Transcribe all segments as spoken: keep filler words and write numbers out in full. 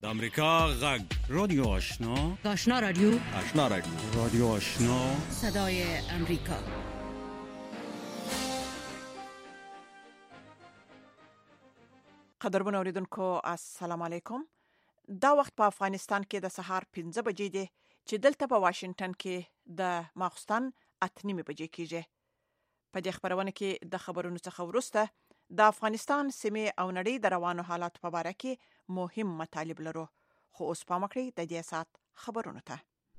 د امریکا غږ رادیو آشنا آشنا رادیو آشنا رادیو رادیو آشنا صدای امریکا. قدرمن اوریدونکو السلام علیکم. دا وخت په افغانستان کې د سهار پنځه بجې دي چې دلته په واشنگټن کې د ماخستن اته نیمې بجې کېږي. په دې خبرونه کې د خبرونو څخه وروسته د افغانستان سیمې او نړۍ د روانو حالات په اړه کې مهم مطالب لرو، خو اوس پام وکړئ د دې سات خبرونو ته.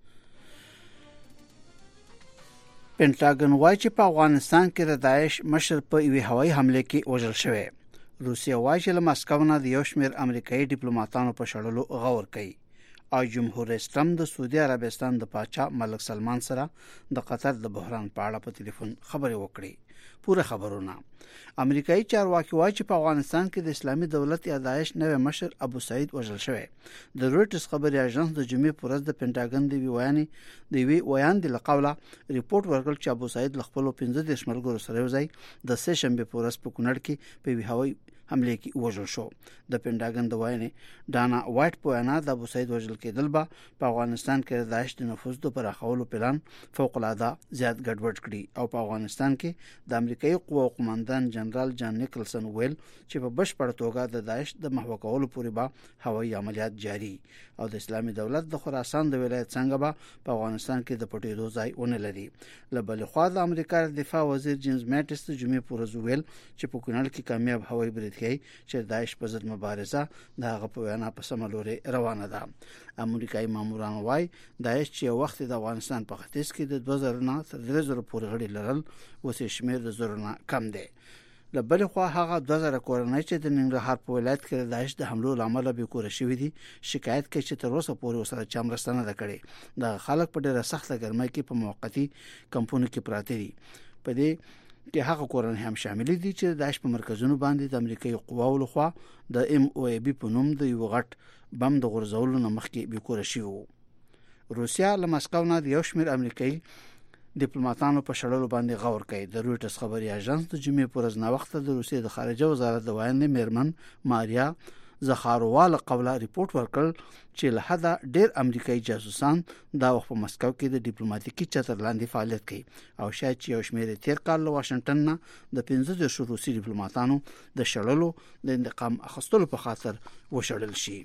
پینټاګن وايي چې په افغانستان کې د داعش مشر په یوه هوایي حمله کې وژل شوی. روسیا وايي چې له مسکو نه د یو شمېر امریکایي ډیپلوماټانو په شړلو غور کوي. او جمهور رئیس ټرمپ د سعودي عربستان د پاچا ملک سلمان سره د قطر د بحران په اړه په ټلیفون خبرې وکړې. پوره خبرونه. امریکایي چارواکي وايي چې په افغانستان کې د اسلامي دولت یا داعش نوې مشر ابو سعید وژل شوی. د رويټرز خبري اژانس د جمعې پر ورځ د پینټاګن دی ویاني دی وی ویان د لقوله ریپورت ورکړ چې ابو سعید خپل پنځه د شملګرو سره یوځای د سه شنبه پر ورځ په کونړ کې په وی هوایي حمله کې وژل شو. د پینټاګن د وایي ډانا وایټ په انا د ابو سعید وژل کېدل به په افغانستان کې د داعش د نفوذ د پراخولو پلان فوق العاده زیات ګډوډ کړي او په افغانستان کې د امریکایي قوو قوماندان جنرال جان نیکلسن ویل چې په بشپړ توګه د داعش د محو کولو پورې به هوایي عملیات جاری او د اسلامي دولت د خراسان د ولایت څنګه به په افغانستان کې د پټېدو ځای ونه لري. له بل خوا د امریکا دفاع وزیر جیمز ماټس د جمعې پر ورځ ویل چې په کونړ کې کامیاب هوایي برید کوي چې داعش په ضد مبارزه د هغه په وینا په سم لوري روانه ده. امریکایي ماموران وايي داعش چې وخت د افغانستان په ختیځ کې د دوه زره نه تر درې زره پورې غړي لرل اوس شمیر د زره نه کم دی. له بل خوا هغه دوه زره کورنۍ چې د ننګرهار په ولایت کې د داعش د حملو لامل به کور شوې دي شکایت کوي چې تر اوسه پورې وسره چمرستانه ده کړي. د خلک په ډېره سخته ګرمۍ کې په موقتی کمپونو کې پراته دي. په دې کې هغه کورنۍ هم شامل دي چې د داعش په مرکزونو باندې د امریکایي قواو لخوا د ام او ای بي په نوم د یو غټ بم د غورځولو نه مخکې به کور شوی. روسیا له مسکو نه د یو شمېر امریکایي ډیپلوماټانو په شړلو باندې غور کوي. د رويټرز خبري اژانس د جمعې پر ورځ وخت د روسیې د خارجه وزارت د وایي میرمن ماریا زخاروال قوله ریپورت ورکړ چې له حدا ډېر امریکایي جاسوسان دا وخت په مسکو کې د ډیپلوماټیکي چتر لاندې فعالیت کوي او شاید چې یو شمېر تیر کال له واشنگټن نه د پنځه د روسي ډیپلوماټانو د شړلو د انتقام اخیستلو په خاطر وشړل شي.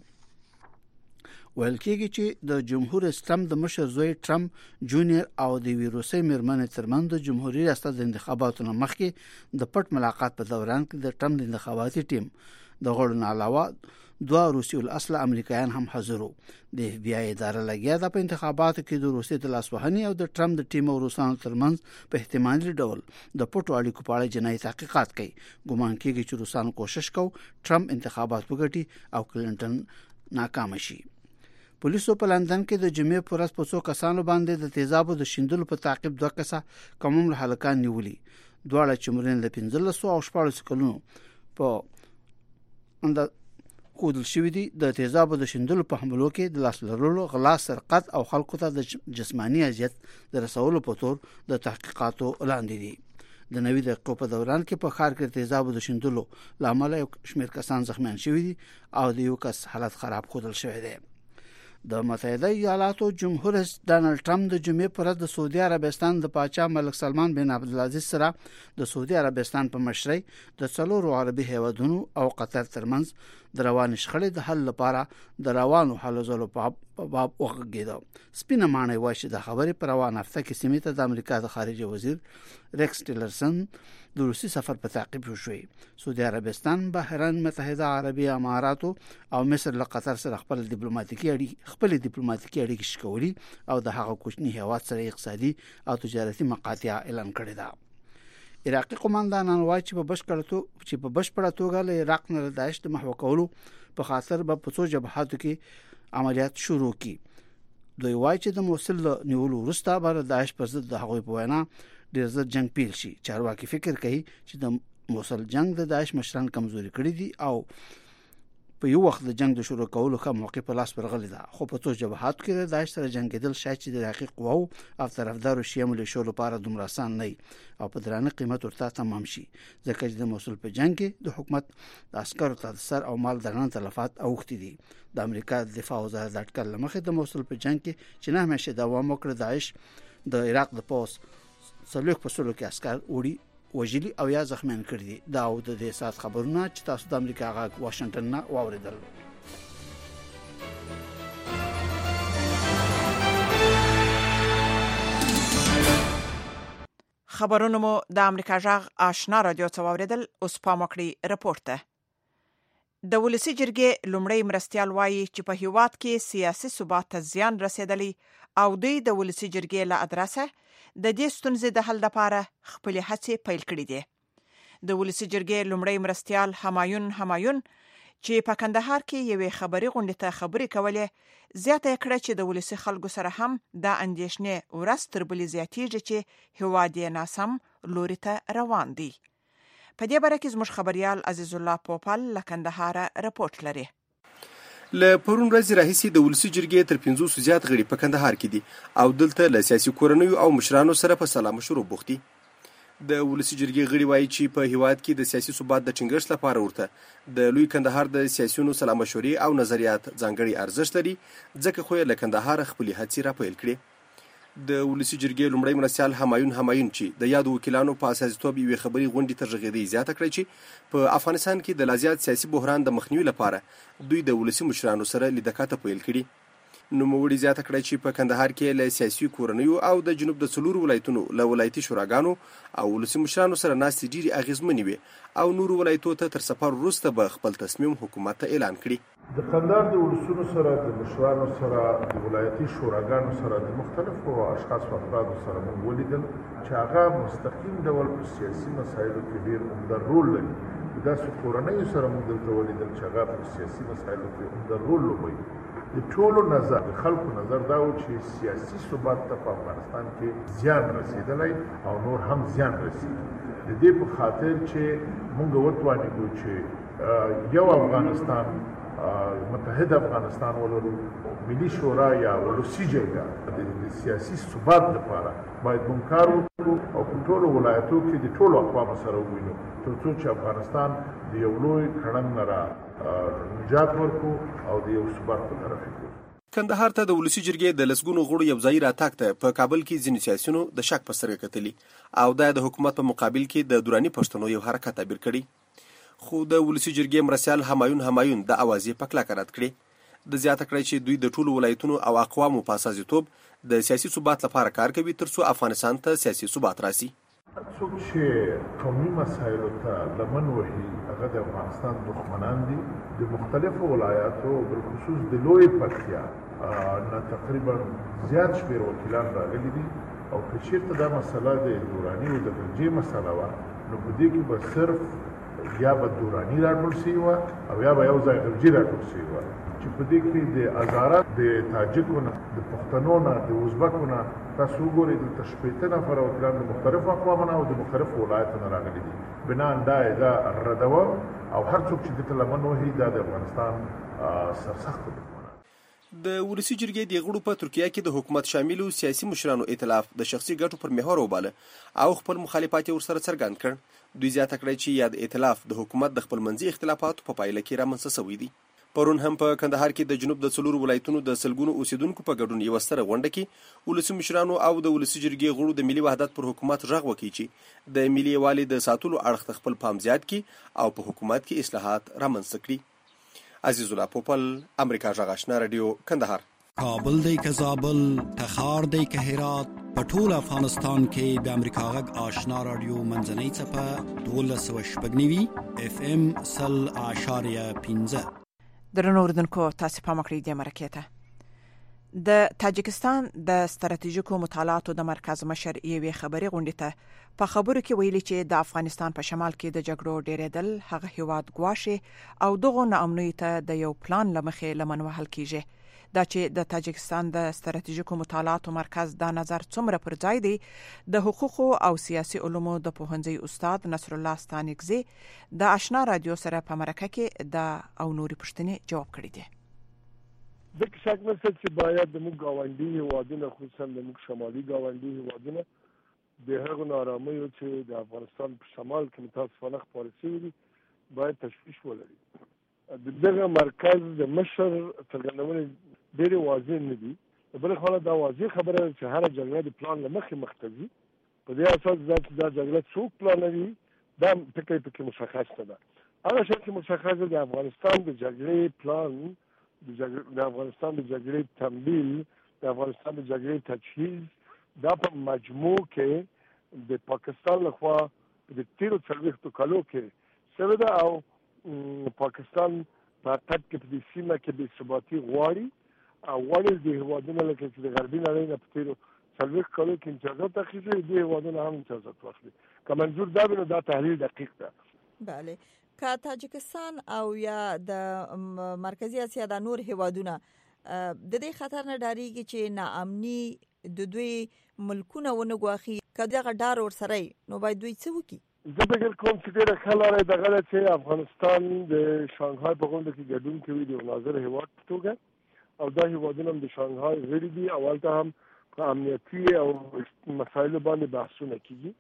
ویل کېږي چې د جمهور اسلام د مشر زوی ټرمپ جونیئر او د ویروسي میرمن ترمن د جمهوریت ریاست د انتخاباتو مخکې د پټ ملاقات په دوران کې د ټرمپ د انتخاباتي ټیم د غړو نه علاوه دوه روسي الاصل امریکایان هم حاضر وو. د اف بی آی اداره لګیا د په انتخاباتو کې د روسي د لاسوهنې او د ټرمپ د ټیم او روسانو ترمنځ په احتمالي ډول د پټو اړیکو په اړه جنایي تحقیقات کوي. ګومان کېږي چې روسانو کوشش کوي ټرمپ انتخابات وګټي او کلینټن ناکام شي. پولیسو په لندن کې د جمعې پر ورځ په څو کسانو باندې د تیزابو د شیندلو په تعقیب دوه کسه کومل هلکان نیولي. دواړه چې عمرین له پنځلس او شپږ کلونو په اند کودل شوی دي. د تیزابو د شیندلو په حملو کې د لاس لرلو، غلا، سرقت او خلکو ته د جسمانی اذیت د رسولو په تور د تحقیقاتو لاندې دي. د نوې دقیقو په دوران کې په ښار کې تیزابو د شیندلو لامل یو شمېر کسان زخمیان شوي دي او د یو کس حالت خراب ښودل شوی دی. د متحده ایالاتو جمهور رئیس ډانلډ ټرمپ د جمعې پر ورځ د سعودي عربستان د پاچا ملک سلمان بن عبدالعزیز سره د سعودي عربستان په مشرۍ د څلورو عربي هیوادونو او قطر ترمنځ د روان شخړې د حل لپاره د روانو حل زولو په باب وغږېده. سپینه معنی وایي چې د خبرې پر روان هفته کې سیمې ته د امریکا د خارجه وزیر ریکس ټیلرسن د روسي سفر په تعقیب شوی. سعودي عربستان، بحرین، متحده عربي امارات او مصر له قطر سره خپل ډیپلوماټیکي اړیکې خپل ډیپلوماټیکي اړیکې شکولي او د هغه کوچني هیواد سره اقتصادي او تجارتي مقاطعه اعلان کړې ده. عراقي قوماندانان وايي چې په بشپړه توګه چې په بشپړه توګه له عراق نه داعش د محو کولو په خاطر به په څو جبهاتو کې عملیات شروع کړي. دوی وايي چې د موصل نیولو وروسته به داعش پر ضد د هغوی په وینا ډېر زر جنگ پیل شي. چارواکي فکر کوي چې د موصل جنگ د داعش مشران کمزوري کړی دي او په یو وخت د جنگ د شروع کولو ښه موقع په لاس ورغلی ده، خو په څو جبهاتو کې د داعش سره جنگیدل شاید چې د حقیقي قواو او طرفدارو شیعه ملیشو لپاره دومره آسان نه او په درانه قیمت ورته تمام شي، ځکه چې د موصل په جنگ کې د حکومت د عسکرو ته سر او مال درانه تلفات اوښتي دي. د امریکا د دفاع وزارت د اټکل لمخې د موصل په جنگ کې چې نه همیشه دوام وکړ، داعش د عراق د پوس څلوېښت په سلو کې عسکر وړي وژلي او یا زخمیان کړي دي. دا او د دې سات خبرونه چې تاسو د امریکا غاګ واشنگټن نه واوریدل. خبرونه مو د امریکا غاګ آشنا رادیو څخه واوریدل. اوس پام وکړئ رپورت ته. د ولسی جرګې لومړی مرستیال وایي چې په هیواد کې سیاسي ثبات ته زیان رسیدلی او دوی د ولسی جرګې له ادرسه د دې ستونزې د حل لپاره خپل هڅې پیل کړې دي. د ولسی جرګې لومړی مرستیال همایون همایون چې په کندهار کې یوې خبري غونډې ته خبرې کولې زیاته کړه چې د ولسی خلکو سره هم د اندېښنې ورځ تر بلې زیاتېږي چې هیواد یې ناسم لوري ته روان دی. په دې باره کې زموږ خبريال عزیز الله پوپل له کندهار رپورټ لري. له پرون ورځې راهیسې د ولسی جرګې تر پنځوسو زیات غړي په کندهار کې دي او دلته له سیاسي کورنیو او مشرانو سره په سلا مشورو بوخت دي. د ولسی جرګې غړي وایي چې په هیواد کې د سیاسي ثبات د ټینګښت لپاره ورته د لوی کندهار د سیاسيونو سلا مشورې او نظریات ځانګړي ارزښت لري، ځکه خو له کندهار خپل هڅې را پیل کړي. د ولسی جرګې لومړی مرستیال همایون همایون چې د یادو وکیلانو په اساسیتوب یوې خبري غونډې ته غږېدی زیاته کړې چې په افغانستان کې د لازیات سیاسي بحران د مخنیوي لپاره دوی د ولسی مشرانو سره لیدکاته پیل کړي. نوموړي زیاته کړې چې په کندهار کې له سیاسي کورنیو او د جنوب د څلورو ولایتونو له ولایتي شوراګانو او ولسی مشرانو سره ناستې ډېرې اغېزمنې وي او نورو ولایتو ته تر سفر وروسته به خپل تصمیم حکومت ته اعلان کړي. د کندهار د ولسونو سره د مشرانو سره د ولایتي شوراګانو سره د مختلفو اشخاص او افرادو سره موږ ولیدل چې هغه مستقیم ډول په سیاسي مسایلو کې ډېر عمده رول لري. داسې کورنیو سره موږ دلته ولیدل چې هغه په سیاسي مسایلو کې عمده رول لوبوي. د ټولو نظر د خلکو نظر دا و چې سیاسي ثبات ته په افغانستان کې زیان رسیدلی او نور هم زیان رسیدي. د دې په خاطر چې موږ وتوانیږو چې یو افغانستان متحد افغانستان ولرو. ملي شورا یا ولسی جرګه د سیاسي ثبات لپاره باید موږ کار وکړو او په ټولو ولایتو کې د ټولو اقوامو سره ووینو تر څو چې افغانستان د یو لوی کړنګ نه را نجات ورکړو او د یو ثبات په طرف وکړو. کندهار ته د ولسی جرګې د لسګونو غړو یو ځای راتګ ته په کابل کې ځینې سیاسيونو د شک په سترګه کتلي او دا د حکومت په مقابل کې د دراني پښتنو یو حرکت تعبیر کړي. خو د ولسی جرګې مرستیال همایون همایون د اوازې په کلکه رد کړي. د زیاته کړی چې دوی د ټولو ولایتونو او اقوامو په اساسیتوب د سیاسي ثبات لپاره کار کوي تر څو افغانستان ته سیاسي ثبات راسي. څوک چې قومي مسایلو ته لمن وهي هغه د افغانستان دښمنان دي. د مختلفو ولایاتو بالخصوص د لوی پکتیا نه تقریبا زیات شمېر وکیلان راغلي دي او که چېرته دا مسله د دوراني او د درجې مسله وه نو په دې کې به صرف یا به دوراني راټول شوي وه او یا به یو ځای غرجي راټول شوي وه چې په دې کې د هزاره د تاجکو نه د پښتنو نه د ازبکو نه تاسو وګورئ دلته شپېته نفره وکیلان د مختلفو اقوامو نه او د مختلفو ولایتو نه راغلي دي. بناً دا دا ردوه او هر څوک چې دلته لمن وهي دا د افغانستان سرسخته دښمنان. د ولسی جرګې د غړو په ترکیه کې د حکومت شاملو سیاسي مشرانو ائتلاف د شخصي ګټو پر محور وباله او خپل مخالفت ورسره څرګند کړ. دوی زیاته کړی چې یاد ائتلاف د حکومت د خپل منځي اختلافاتو په پایله کې رامنځته شوی دی. پرون هم په کندهار کې د جنوب د څلورو ولایتونو د سلګونو اوسیدونکو په ګډون یو ستره غونډه کې ولسی مشرانو او د ولسی جرګې غړو د ملي وحدت پر حکومت غږ وکړي چې د ملي یووالي د ساتلو اړخ خپل پام زیات کړي او په حکومت کې اصلاحات رامنځته کړي. عزیز الله پوپل، امریکا غږ آشنا رادیو، کندهار. کابل دی که زابل، تخار دی که هرات، په ټول افغانستان کې د امریکا غږ آشنا رادیو منځنۍ څپه دولس سوه شپږ نوي اف ام سل اعشاریه پنځه. درنو اوریدونکو تاسو په مکړې د مرکې ته د تاجکستان د ستراتیژیکو مطالعاتو د مرکز مشر یوې خبري غونډې ته په خبرو کې ویلي چې د افغانستان په شمال کې د جګړو ډیرېدل هغه هیواد ګواښي او دغه ناامنۍ ته د یو پلان لمخې لمن وهل کیږي دا چې د تاجکستان د ستراتیژیکو مطالعاتو مرکز دا نظر څومره پر ځای دی د حقوقو او سیاسي علومو د پوهنځي استاد نصر الله ستانکزی د آشنا رادیو سره په مرکه کې د او نوري پښتنې جواب کړی دی. د کښاک مسل چې باید د موږ گاونډي هیوادونه خصوصا د موږ شمالي گاونډي هیوادونه د هغو نارامیو چې د افغانستان په شمال کې متاسفانه خپاره شوي دي باید تشویش ولري. د دغه مرکز د مشر څرګندونې ډېرې واضح نه دي. د بلې خوا دا واضح خبره ده چې هره جګړه د پلان له مخې مخ ته ځي. په دې اساس دا چې دا جګړه څوک پلانوي دا ټکی پکې مشخص نه ده. هغه شی چې مشخص ده د افغانستان د جګړې پلان د افغانستان د جګړې تمویل د افغانستان د جګړې تجهیز دا په مجموع کې د پاکستان لخوا د تیرو څلوېښتو کالو کې شوې ده او پاکستان په حقیقت کې په دې سیمه کې بې ثباتي غواړي او غواړي د هیوادونو لکه چې د غربي نړۍ نه په تیرو څلوېښت کالو کې امتیازات اخیستي دي هیوادونه هم امتیازات واخلي. که منظور دا وي نو دا تحلیل دقیق ده. بله که تاجکستان او یا د مرکزی اسیا د نور هیوادونه د دې خطر نه ډاریږي چې ناامني د دوی ملکونه ونه غواخي کله غډار ور سره نو باید دوی څه وکړي؟ زه فکر کوم چې ډېره ښه لاره دغه چې افغانستان د شانګهای په غونډه کې ګډون کوي د ناظر هیواد په توګه او دا هیوادونه هم د شانګهای غړي دي او هلته هم په امنیتي او مسایلو باندې بحثونه کیږي.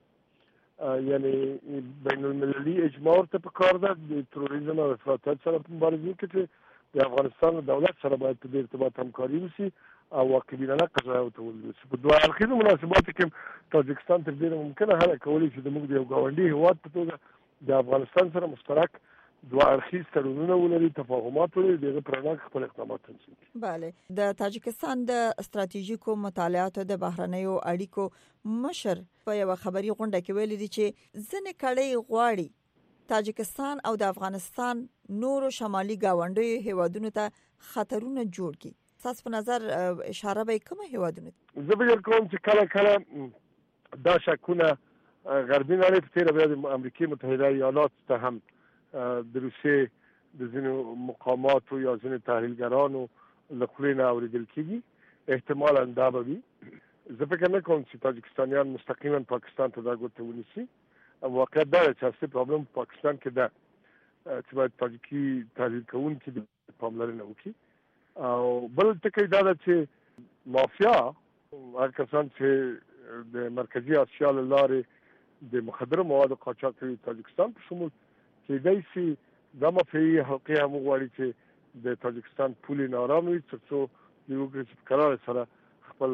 یعنی بین المللي اجماع ته په کار ده د تروریزم او افراطیت سره په مبارزه کې چې د افغانستان دولت سره باید په دې ارتباط همکاري وشي او واقعبینانه قضایا وتول شي. په دوه اړخیزو مناسباتو کې تاجکستان تر ډېره ممکنه هله کولی چې زموږ د یو ګاونډي هیواد په توګه د افغانستان سره مشترک دوه اړخیز تړونونه ولري، تفاهمات ولري، دغه پرنګ خپل اقدامات تنظیم کړي. بله د تاجکستان د ستراتیژیکو مطالعاتو د بهرنیو اړیکو مشر په یو خبري غونډه کې ویلي دي چې ځنې کړي غواړي تاجکستان او د افغانستان نورو شمالي گاونډیو هیوادونو ته خطرونه جوړ کړي. تاسو په نظر اشاره به کومه هیوادونه؟ زه فکر کوم چې کله کله دا شکونه غربي نړۍ په تیره بیا د امریکای متحده ایالات ته هم د روسیې د ځینو مقاماتو یا ځینو تحلیلګرانو له خولې نه اورېدل کېږي، احتمالا دا به وي. زه فکر نه کوم چې تاجکستانیان مستقیما پاکستان ته دا ګوته ونیسي. واقعیت دا دی چې اصلي پرابلم په پاکستان کې ده چې باید تاجکي تحلیل کوونکي د پاملرنه وکړي. او بل ټکی دا ده چې مافیا هغه کسان چې د مرکزي اسیا له لارې د مخدره موادو قاچاق کوي تاجکستان په شمول کېدای شي دا مافیایي حلقې هم وغواړي چې د تاجکستان پولې نارامه وي تر څو دوی وکړي چې په کراره سره خپل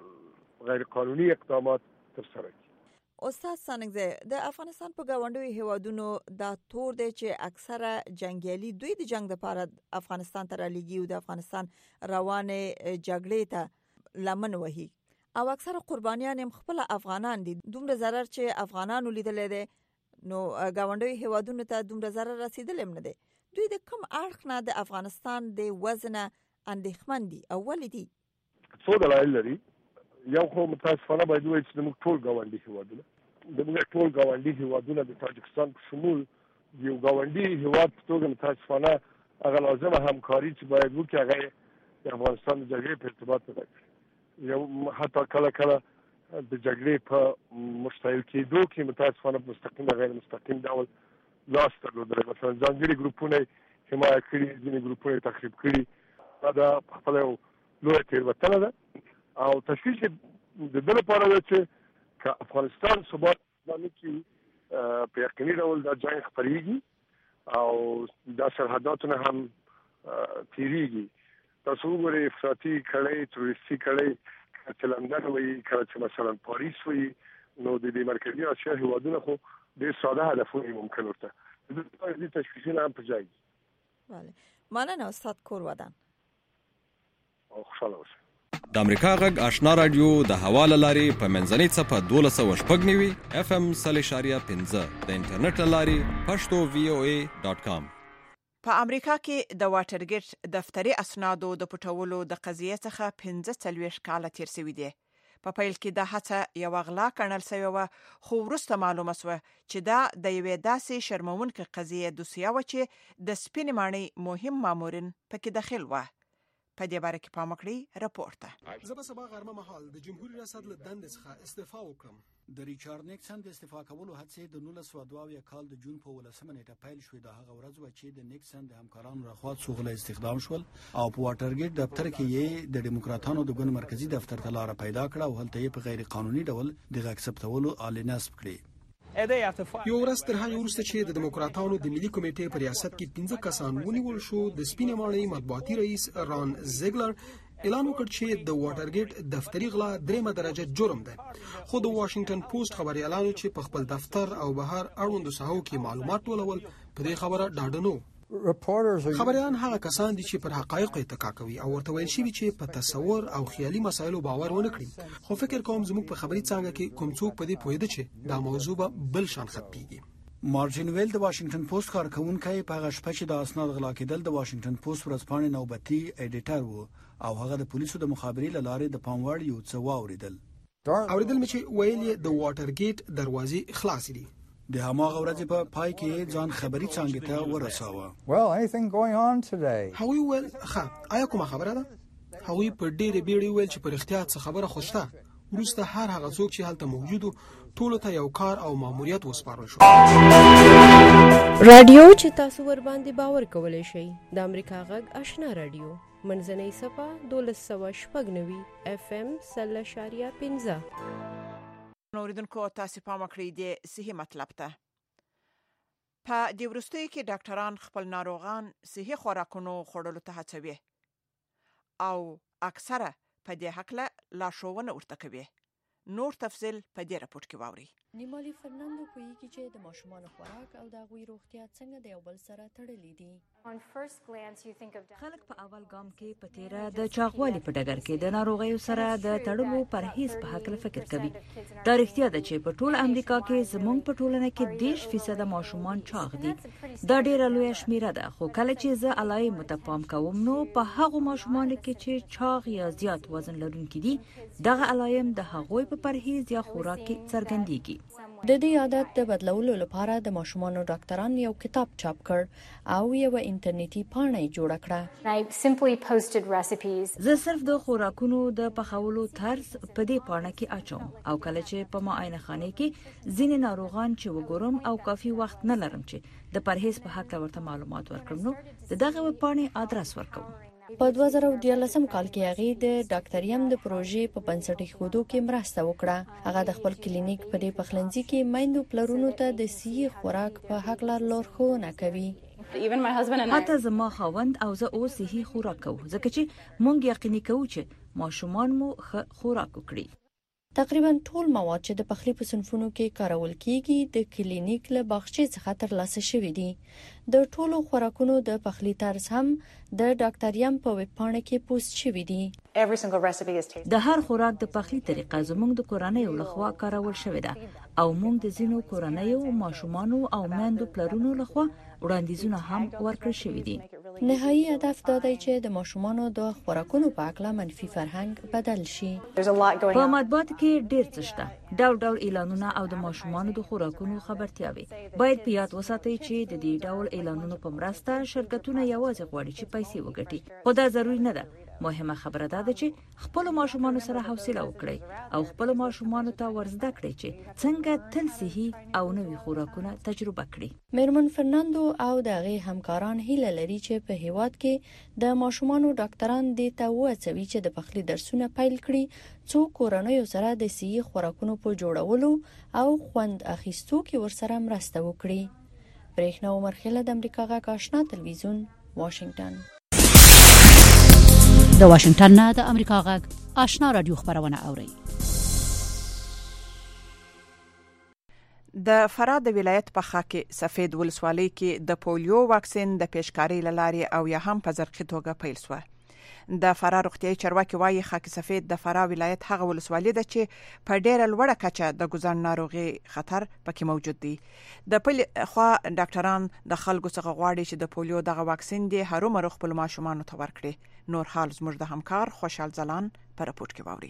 غیر قانوني اقدامات ترسره کړي. استاد ستانکزی د افغانستان په ګاونډیو هیوادونو دا تور دی چې اکثره جنگیالي دوی د جنگ لپاره افغانستان ته رالیږي او د افغانستان روانې جګړې ته لمن وهي او اکثره قربانیان هم خپل افغانان دي. دومره ضرر چې افغانانو لیدلې ده نو ګاونډیو هیوادونو ته دومره ضرر رسیدل هم نه دی. دوی د کوم اړخ نه د افغانستان د وزن اندېښمن دي او ولې دي؟ څو دلایل لري. یو خو متاسفانه باید وایي چې زموږ ټول ګاونډي هیوادونه زموږ ټول ګاونډي هیوادونه د تاجکستان په شمول یو ګاونډي هیواد په توګه متاسفانه هغه لازمه همکاري چې باید وکړي هغه د افغانستان د جګړې په ارتباط پیدا کړي. یو حتی کله کله د جګړې په مشتعل کېدو کې متاسفانه په مستقیم غیر مستقیم ډول لاس درلودلی. مثلا ځانګړي ګروپونه حمایه کړي، ځینې ګروپونه تخریب کړي. دا خپله یو لویه تېروتنه ده او تشویش د ده لپاره ده چې که افغانستان ثبات نه کړي په یقیني ډول دا جنګ خپرېږي او دا سرحداتونه هم تېرېږي. تاسو وګورئ افراطي کړۍ، تروریستي کړۍ چې لندن وي، کله چې مثلا پاریس وي، نو د دې مرکزي اسیا هیوادونه خو ډېر ساده هدفونه ممکن ورته د دې تشویشونه هم په ځای دي. بله مننه استاد کور ودان او خوشحاله اوسئ. د امریکا غږ آشنا رادیو د حواله لاري په منځنۍ څپه دولس سوه شپږ نوي اف ام سل اشاریه پنځه د انټرنیټ لاري پښتو وی او ای ډاټ کام. په امریکا کې د واټرګیټ دفتري اسنادو د پټولو د قضیې څخه پنځه څلوېښت کاله تیر شوي دي. په پیل کې دا هڅه یو غلا کڼل شوې وه، خو وروسته معلومه شوه چې دا د یوې داسې شرموونکې قضیې دوسیه وه چې د سپینې ماڼۍ مهم مامورین پکې داخل وه. په دې باره کې پام وکړئ راپور ته. زه به سبا غرمه مهال د جمهوریت ریاست له دندې څخه استعفا وکړم. د ریچارډ نیکسن د استعفا کولو هڅې د نولس سوه دوه اویا کال د جون په ولسمه نیټه پیل شوې. د هغه ورځ وه چې د نیکسن د همکارانو لخوا څو غله استخدام شول او په واټرګیټ دفتر کې یې د ډیموکراتانو د ګوند مرکزی دفتر ته لاره پیدا کړه او هلته یې په غیر قانوني ډول د غږ ثبتولو آلې نصب کړې. یو ورځ تر هغه وروسته چې د دیموکراتانو د ملي کمیټې په ریاست کې پنځه کسان ونیول شو، د سپینې ماڼۍ مطبوعاتي رئیس ران زیګلر اعلان وکړ چې د واټرګیټ دفتري غلا دریمه درجه جرم ده. خو د واشنگټن پوسټ خبريالانو چې په خپل دفتر او بهر اړوندو ساحو کې معلومات ټولول په دې خبره ډاډه نه وو. خبريان هغه کسان دي چې پر حقایقو اتکا کوي او ورته ویل شوی چې په تصور او خیالي مسایلو باور ونه کړي. خو فکر کوم زموږ په خبري څنګه کې کوم څوک په دې پوهیده چې دا موضوع به بل شان ختميږي. مارجن ویل د واشنگټن پوسټ کارکونکي په هغه شپه چې د اسناد غلا کېدل د واشنگټن پوسټ ورځپاڼې نوبتي ایډیټر وو او هغه د پولیسو د مخابرې له لارې د پام وړ یو څه واوریدل. اوریدل مې چې ویل یې د واټرګیټ دروازې خلاصې دي. د هماغه ورځې په پای کې ځان خبري څنګه ته ورساوه. Well, anything going on today? هغوی ویل ښه آیا کومه خبره ده؟ هغوی په ډېرې بیړې ویل چې پر اختیار څه خبره خو شته. وروسته هر هغه څوک چې هلته موجود وو ټولو ته یو کار او ماموریت وسپارل شو. رادیو چې تاسو ور باندې باور کولای شئ د امریکا غږ آشنا رادیو منځنۍ صفه دولس سوه شپږ نوي اف ام سل اشاریه پنځه. اوریدونکو تاسو پام وکړئ د صحي مطلب ته. په دې وروستیو کې ډاکټران خپل ناروغان صحي خوراکونو خوړلو ته هڅوي او اکثره په دې حقله لارښوونه ورته کوي. نور تفصیل په دې راپور کې واورئ. نیمالي فرناندو پوهیږي چې د ماشومانو خوراک او د هغوی روغتیا څنګه د یو بل سره تړلي دي. خلک په اول ګام کې په تیره د چاغوالي په ډګر کې د ناروغیو سره د تړلو پرهیز په حق فکر کوي. دا رښتیا ده چې په ټول امریکا کې زموږ په ټولنه کې دېرش فیصد ماشومان چاغ دي. دا ډیره لویه شمیره ده، خو کله چې زه علایمو ته پام کوم نو په هغو ماشومانو کې چې چاغ یا زیات وزن لرونکي دي دغه علایم د هغوی په پرهیز یا خوراک کې څرګندېږي. د دې عادت د بدلولو لپاره د ماشومانو ډاکټران یو کتاب چاپ کړ او یو انټرنیټي پاڼه جوړه کړه. زه صرف د خوراکونو د پخولو طرز په دې پاڼه کې اچوم او کله چې په معاینه خانه کې ځینې ناروغان چې وګورم او کافي وخت نه لرم چې د پرهیز په حق ورته معلومات ورکړم نو د دغه پاڼې ادرس ورکوم. په دوه زره دیارلسم کال کې هغه د ډاکټریم د پروژې په بنسټ ایښودو کې مرسته وکړه. هغه د خپل کلینیک په دې پخلنځي کې میندو پلرونو ته د صحي خوراک په حق لارښوونه کوي. حتی زما خاوند او زه اوس صحي خوراک کوو ځکه چې موږ یقیني کوو چې ماشومان مو ښه خوراک وکړي. تقریبا ټول مواد چې د پخلي په صنفونو کې کارول کیږي د کلینیک له باغچې څخه ترلاسه شوي دي. د ټولو خوراکونو د پخلي طرز هم د ډاکټریم په ویب پاڼه کې پوسټ شوي دي. د هر خوراک د پخلي طریقه زموږ د کورنیو لخوا کارول شوې ده او موږ د ځینو کورنیو ماشومانو او میندو پلرونو لخوا وړاندیزونه هم ورکړل شوي دي. نهایي هدف دا دی چې د ماشومانو د خوراکونو په اړه منفي فرهنګ بدل شي. په مطبوعاتو کې ډېر څه شته، ډول ډول اعلانونه او د ماشومانو د خوراکونو خبرتیاوي. باید په یاد وساتئ چې د دې ډول اعلانونو په مرسته شرکتونه یوازې غواړي چې پیسې وګټي، خو دا ضروري نه ده. مهمه خبره ده چې خپل ماشومانو سره حوصله وکړئ او خپل ماشومانو ته ورزده کړئ چې څنګه تل صحي او نوي خوراکونه تجربه کړي. میرمن فرناندو او دغه همکاران هیله لري چې په هیواد کې د ماشومانو ډاکټران دې ته وهڅوي چې د پخلي درسونه پیل کړي څو کورنیو سره د صحي خوراکونو په جوړولو او خوند اخیستو کې ورسره مرسته وکړي. برېښنا عمرخیله د امریکا غږ آشنا تلویزیون واشنگټن. د واشنگټن نه د امریکا غږ آشنا رادیو خبرونه اوري. د فراه د ولایت په خاکه سفید ولسوالۍ کې د پولیو واکسین د پیشکاري لاري او یا هم په زرخي توګه پیل شو. د فراه روغتیايي چارواکي وایي خاک سفید د فراه ولایت هغه ولسوالۍ ده چې په ډېره لوړه کچه د ګوزن ناروغي خطر پکې موجود دی. د بل خوا ډاکټران د خلکو څخه غواړي چې د پولیو دغه واکسین دی هرومرو خپل ماشومان ته ورکړي. نور حال زموږ د همکار خوشحال ځلان په راپورټ کې واوري.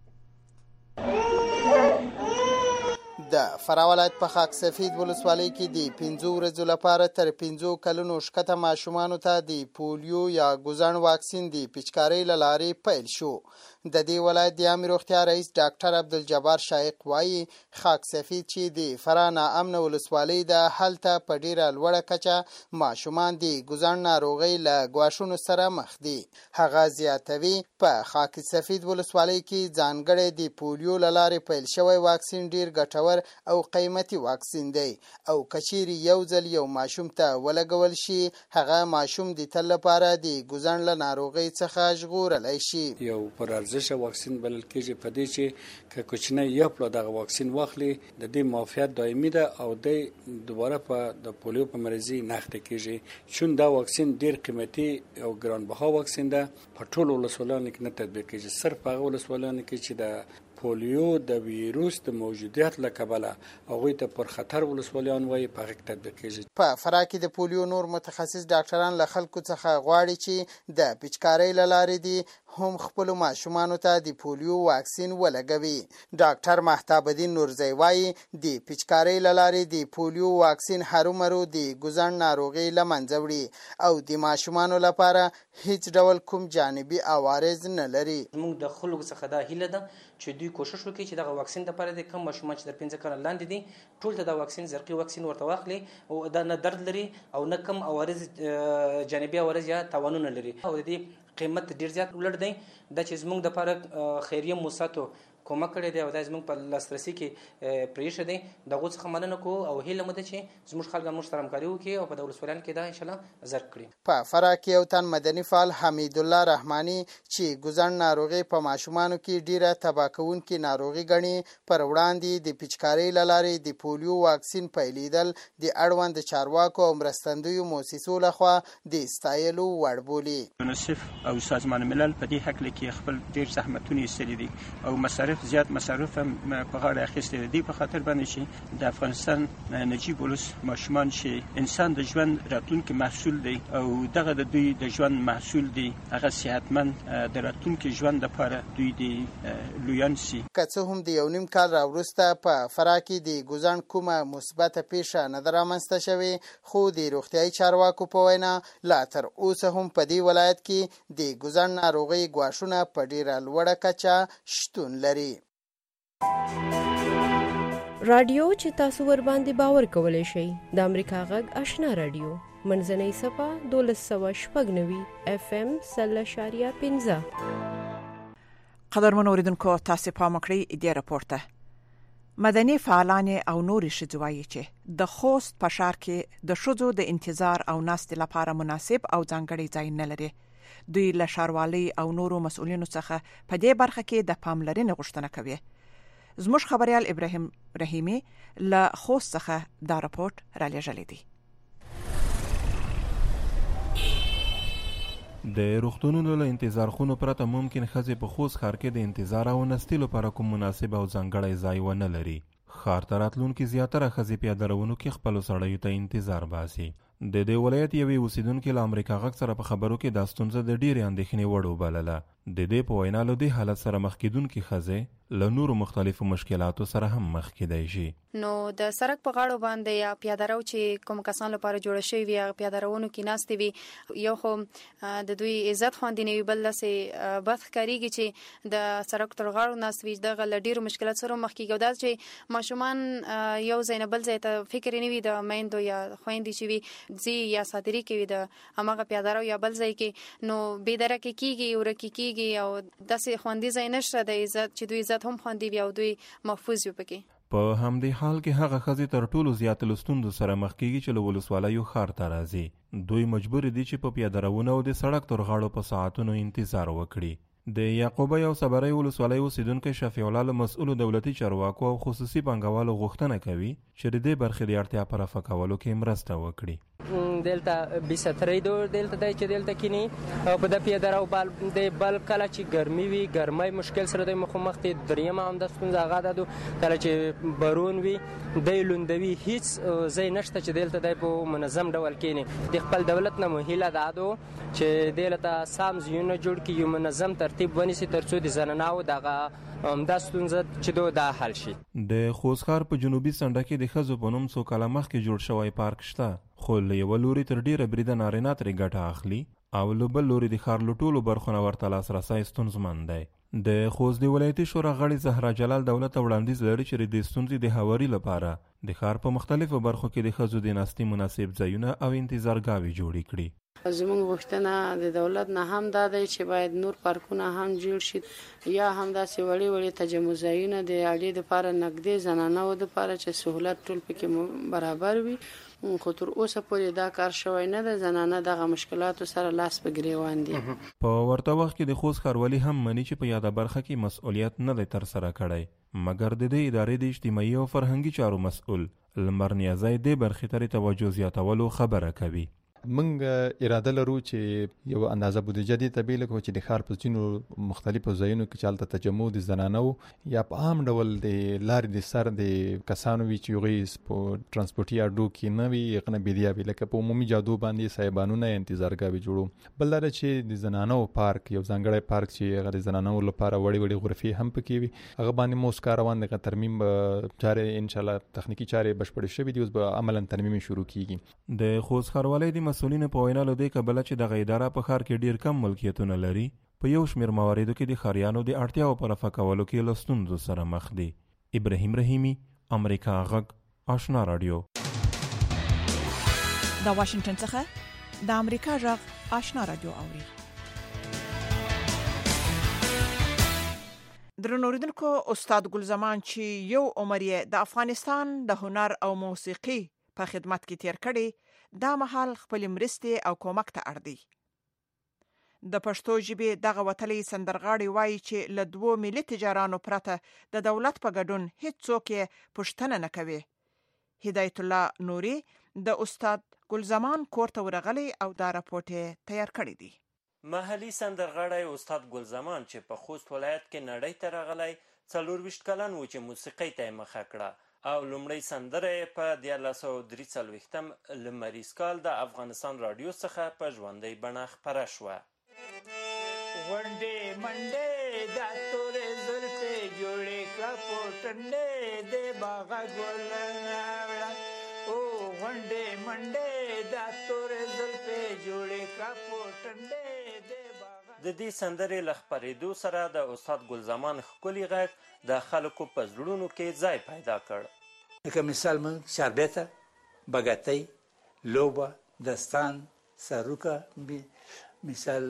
د فراه ولایت په خاک سفید ولسوالۍ کې د پنځو ورځو لپاره تر پنځو کلونو ښکته ماشومانو ته د پولیو یا ګوزن واکسین د پیچکارۍ له لارې پیل شو. د دې ولایت د عامې روغتیا رئیس ډاکټر عبدالجبار شایق وایي خاک سفید چې د فراه ناامنه ولسوالۍ ده هلته په ډیره لوړه کچه ماشومان د ګوزن ناروغۍ له ګواښونو سره مخ دي. هغه زیاتوي په خاک سفید ولسوالۍ کې ځانګړی د پولیو له لارې پیل شوی واکسین ډیر ګټور او قیمتي واکسین دی او کچيري یو ځل یو ماشوم ته ولګول شي هغه ماشوم د تل لپاره د ګوزن له ناروغۍ څخه ژغورلی شي. یو پر ارزښه واکسین بلل کېږي په دې چې که کوچنی یو پلو دغه واکسین واخلي د دې معافیت دایمي ده او د دوباره په د پولیو په مریضي نه اخته کېږي. چون دا واکسین ډیر قیمتي او ګرانبها واکسین ده په ټولو ولسوالیانو کې نه تطبیق کېږي. صرف هغه ولسوالیانو کې چې د پولیو د ویروس د موجودیت له کبله هغوی ته پر خطر ولسوالیان وایي په هغه کې تطبیق کېږي. په فراه کې د پولیو نور متخصص ډاکټران له خلکو څخه غواړي چې د پیچکارۍ له لارې دي هم خپلو ماشومانو ته د پولیو واکسین ولګوي. ډاکټر مهتاب الدین نورزی وایي د پیچکارۍ له لارې د پولیو واکسین هرومرو د ګوزن ناروغۍ له منځه وړي او د ماشومانو لپاره هیڅ ډول کوم جانبي عوارض نه لري. موږ د خلکو څخه دا هیله ده چې دوی کوشش وکړي چې دغه واکسین لپاره د کم ماشومان چې د پنځه کاله لاندې دي ټول ته د واکسین زرقي واکسین ورته واخلي او دا نه درد لري او نه کم عوارض جانبي عوارض یا تاوانونه لري او د دې قیمت ډیر زیات ولر دی. دا چې زموږ د لپاره خیریه موسساتو کومک کړی دی او دا زموږ په لاسرسي کې پریښه دی. دغه څخه مننه کوو او هیله مو ده چې زموږ خلک موږ سره همکاري وکړي او په دولت ولسوالیانو کې دا ان شاء الله زر کړي. په فراه کې یو تن مدني فعال حمید الله رحماني چې ګوزن ناروغي په ماشومانو کې ډیره تباه کوونکې ناروغي ګڼي پر وړاندې د پیچکارۍ له لارې د پولیو واکسین پیلیدل د اړوند چارواکو او مرستندویو موسسو لخوا د ستایلو وړ بولي. یونیسف او سازمان ملل په دې حق کې خپل ډیر زحمتونه ایستلي دي او مصارف زیات مصارف هم په غاړه اخیستي دي په خاطر باندې چې د افغانستان نجیب ولس ماشومان چې انسان د ژوند راتلونکي محصول دی او دغه د دوی د ژوند محصول دی هغه صحتمند د راتلونکي ژوند لپاره دوی د لویان سي. که څه هم د یو نیم کال راوروسته په فراه کې د ګوزن کومه مثبته پیښه نه ده رامنځته شوې خو د روغتیايي چارواکو په وینا لا تر اوسه هم په دې ولایت کې د ګوزن ناروغۍ ګواښونه په ډیره لوړه کچه شتون لري. رادیو چې تاسو ور باندې باور کولای شئ د امریکا غږ آشنا رادیو منځنۍ صفه دولس سوه شپږ نوي اف ام سل اشاریه پنځه. قدرمن اوریدونکو تاسو پام کړئ دې راپور ته. مدني فعالان او نور ښځې وایي چې د خوست په ښار کې د ښځو د انتظار او ناستې لپاره مناسب او ځانګړی ځای نه لري. دوی له ښاروالۍ او نورو مسؤلینو څخه په دې برخه کې د پاملرنې غوښتنه کوي. زموږ خبريال ابراهیم رحیمی له خوست څخه دا راپورټ را لېږلی دی. د روغتونونو له انتظار خونو پرته ممکن ښځې په خوست ښار کې د انتظار او نستي لپاره کوم مناسب او ځانګړی ځای ونه لري. ښار ته راتلونکي زیاتره ښځې پیاده روونو کې خپلو سړیو ته انتظار باسي. د دې ولایت یوې اوسیدونکې له امریکا غږ سره په خبرو کې دا ستونزه د ډېرې اندېښنې وړ وبلله. د دې په وینا له دې حالت سره مخ کېدونکې ښځې له نورو مختلفو مشکلاتو سره هم مخ کېدای شي. نو د سړک په غاړو باندې یا پیاده رو چې کوم کسان لپاره جوړ شوی وي یا پیاده روونو کې ناستې وي یو خو د دوی عزت خوندې نه وي بل داسې بد ښکارېږي چې د سړک تر غاړو ناست وي دغه له ډېرو مشکلات سره مخ کېږي او دا چې ماشومان یو ځای نه بل ځای ته فکر نه وي د میندو یا خویندې چې وي ځي یا صادري کوي د هماغه پیاده رو یا بل ځای کې نو بېدرکې کېږي ورکې کېږي او داسې خوندي ځای نشته د عزت چې دوی عزت هم خوندي وي او دوی محفوظ وي پکې. په همدې حال کې هغه ښځې تر ټولو زیات له ستونزو سره مخ کېږي چې له ولسوالیو ښار ته راځي. دوی مجبور دي چې په پیاده روونه او د سړک تر غاړو په ساعتونو انتظار وکړي. د یعقوبی او صبرۍ ولسوالۍ اوسیدونکی شفیع الله له مسؤلو دولتي چارواکو او خصوصي پانګوالو غوښتنه کوي چې د دې برخې د اړتیا په رفع کولو کې مرسته وکړي. دلته بیستری دور دلته دی چې دلته کینی او په د پیاده رو بل د بل کله چې ګرمي وي ګرمۍ مشکل سره د مخامخ دي دریمه هم د ستونزه هغه ده کله چې بارون وي د لوندوي هیڅ ځای نشته چې دلته دی په منظم ډول کینی د خپل دولت نه مهیله ده چې دلته سام زیونه جوړ کړي یو منظم ترتیب ونیسي ترڅو د زنانو دغه دا ستونزه چې دو دا حل شي. د خوستخار په جنوبي سنډه کې د ښځو په نوم څو کاله مخکې جوړ شوی پارک شته خو له یوه لوري تر ډیره بریده نارینه ترې ګټه اخلي او له بل لوري د ښار له ټولو برخو نه ورته لاسرسی ستونزمن دی. د خوست د ولایتي شورا غړي زهرا جلال دولت وړاندیز لري چې د ستونزې د هواري لپاره د ښار په مختلفو برخو کې د ښځو د ناستي مناسب ځایونه او انتظارګاوې جوړې کړي. زموږ غوښتنه د دولت نه هم دا دی چې باید نور پارکونه هم جوړ شي یا هم داسې وړي وړي تجمع ځایونه د اړې دپاره نږدې زنانو دپاره چې سهولت ټول پکې برابر وي خو تر اوسه پورې دا کار شوی نه ده. زنانه دغه مشکلاتو سره لاس په ګریوان دي. په ورته وخت کې د خوست ښاروالي هم مني چې په یاده برخه کې مسؤلیت نه دی ترسره کړی مګر د دې ادارې د اجتماعي او فرهنګي چارو مسؤل لمر نیازی دې برخې ته توجه زیاتولو خبره کوي. منګ اراده لرو چې یو اندازه بودیجه دې تبیل کو چې د ښار په ځینو مختلفو ځایونو کې چالت تجمع د زنانو یا په عام ډول د لارې د سر د کسانو وی چې یوغي په ترانسپورتي اډو کې نه وي یقنه بيدیا وی لکه په عمومي جادو باندې صاحبانونه انتظارګاوي جوړو بل لاره چې د زنانو پارک یو ځانګړی پارک چې هغه د زنانو لپاره وړي وړي غرفي هم پکې وي هغه باندې موسکار روان د ترمیم چارې ان شاء الله تخنیکی چارې بشپړې شوې دي اوس به عملاً ترمیم شروع کیږي. د خوست ښاروالۍ د مسؤلینو په وینا له دې کبله چې دغه اداره په ښار کې ډیر کم ملکیتونه لري په یو شمېر مواردو کې د ښاریانو د اړتیاو په رفع کولو کې له ستونزو سره مخ دي. ابراهیم رحیمي امریکا غږ آشنا رادیو. د واشنگټن څخه د امریکا غږ آشنا رادیو اوري. درنوریدونکو استاد ګلزمان چې یو عمر یې د افغانستان د هنر او موسیقي په خدمت کې تیر کړي دا مهال خپل مرستې او کومک ته اړ دی. د پښتو ژبې دغه وتلې سندرغاړي وایي چې له دوو ملي تجارانو پرته د دولت په ګډون هیڅوک یې پوښتنه نه کوي. هدایت الله نوري د استاد ګلزمان کور ته ورغلی او دا راپورټ تیار کړی دی. محلي سندرغاړی استاد ګلزمان چې په خوست ولایت کې نړۍ ته راغلی څلور ویشت کلن و چې موسیقۍ ته مخه کړه او لومړی سندره په دیارلس سوه درې څلوېښتم لمریز کال د افغانستان رادیو څخه په ژوندۍ بڼه خپره شوه. غونډې منډې دا تورې زلفې جوړې کړه پوټنډې دې باغه ګلونه وړه او غونډې منډې دا تورې زلفې جوړې کړه پوټنډې دې باغه. د دې سندرې له خپرېدو سره د استاد ګلزمان ښکلي غږ د خلکو په زړونو کې ځای پیدا کړ. لکه مثال من شربته بګتۍ لوبه دستان سروکه مثال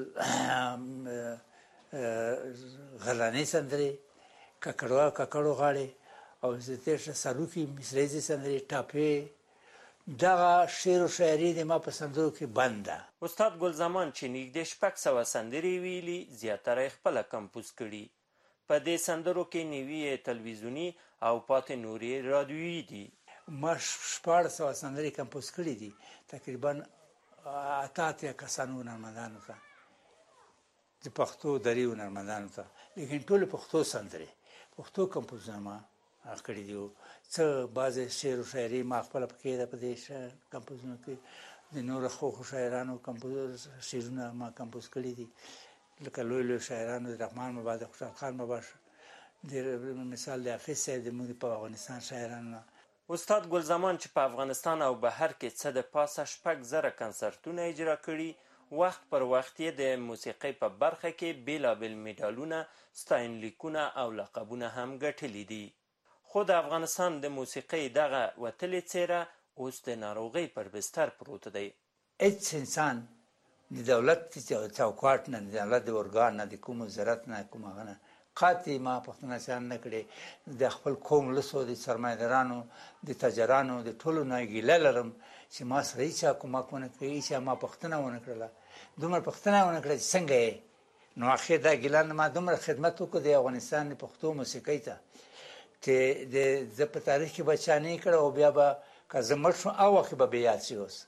غرانې سندرې ککړو ککړو غاړې او زتېشه سروکي مصریزي سندرې ټاپې دغه شعر او شاعري د ما په سندرو کې بند ده. استاد ګلزمان چې نږدې شپږ سوه سندرې ویلي زیاتره یې خپله کمپوز کړي. په دې سندرو کې نوي تلویزیوني او پاتې نورې رادیویي دي. ما شپاړس سوه سندرې کمپوز کړي دي تقریبا اته اتیا کسانو هنرمندانو ته د پښتو دري هنرمندانو ته لیکن ټولې پښتو سندرې پښتو کمپوزونه ما کړي دي. څه بعضې شعر و شاعري ما خپله پکې ده په دې کمپوزونو کې د نورو ښو شاعرانو کمپوز شعرونه ما کمپوز کړي دي لکه لوی لوی شاعرانو د رحمان بابا د خوشحال خان بابا د مثال د حافظ صاحب د موږ په افغانستان شاعرانو. استاد ګلزمان چې په افغانستان او بهر کې څه د پاسه شپږ زره کنسرتونه اجرا کړي وخت پر وخت یې د موسیقۍ په برخه کې بیلابیل میډالونه ستاینلیکونه او لقبونه هم ګټلي دي. خو د افغانستان د موسیقۍ دغه وتلې څیره اوس د ناروغۍ پر بستر پروت دی. هیڅ انسان د دولت چوکاټ نه د دولت د ارګان نه د کوم وزارت نه کوم هغه نه قاطع ما پښتنه چان نه کړي د خپل قوم لسو د سرمایدارانو د تاجرانو د ټولو نه ګیله لرم چې ما سره هیڅ کومک ونه کړي چې ما پښتنه ونه کړله دومره پښتنه ونه کړه چې څنګه نو اخر دا ګیله ما دومره خدمت وکړ د افغانستان د پښتو موسیقۍ ته چې د زه په تاریخ کې بچانې کړه او بیا به که زه مړ شم او وخت به بیا یاد شي. اوس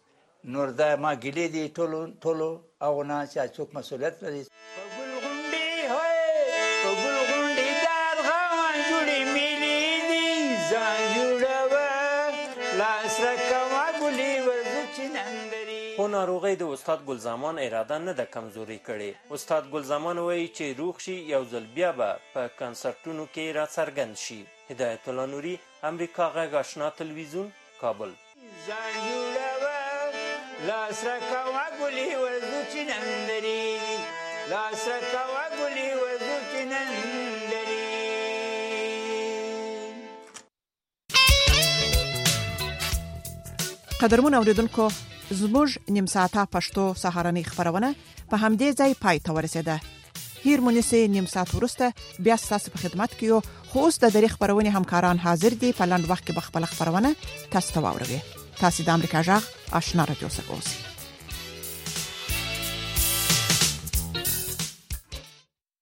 نور دا ما ګلې دي ټولو ټولو او نه چې څوک مسؤلیت لري. په ګل غونډې هوی په ګل غونډې دار غوان جوړې ملي دي ځان جوړوه لاس راکوه ګلې ورځو چې نندري. خو ناروغۍ د استاد ګلزمان اراده نه ده کمزوري کړې. استاد ګلزمان وایي چې روغ شي یو ځل بیا به په کنسرټونو کې راڅرګند شي. هدایت الله نوري، امریکا غږ آشنا تلویزیون، کابل. ځان جوړوه لاس راکوه ګلې ورځو چې نندري لاس راکوه ګلې ورځو چې نندري. قدرمن اوریدونکو، زموږ نیم ساعته پښتو سهارنۍ خبرونه په همدې ځای پای ته ورسېده. هیر مونږه نیم ساعت ورسته بیا تاسو په خدمت کې یو. خو اوس د درې خبرونه همکاران حاضر دي. په لاند وخت کې به خپل خبرونه تاسو ته واوروي. تاسو د امریکا غږ آشنا رادیو څخه اوسئ.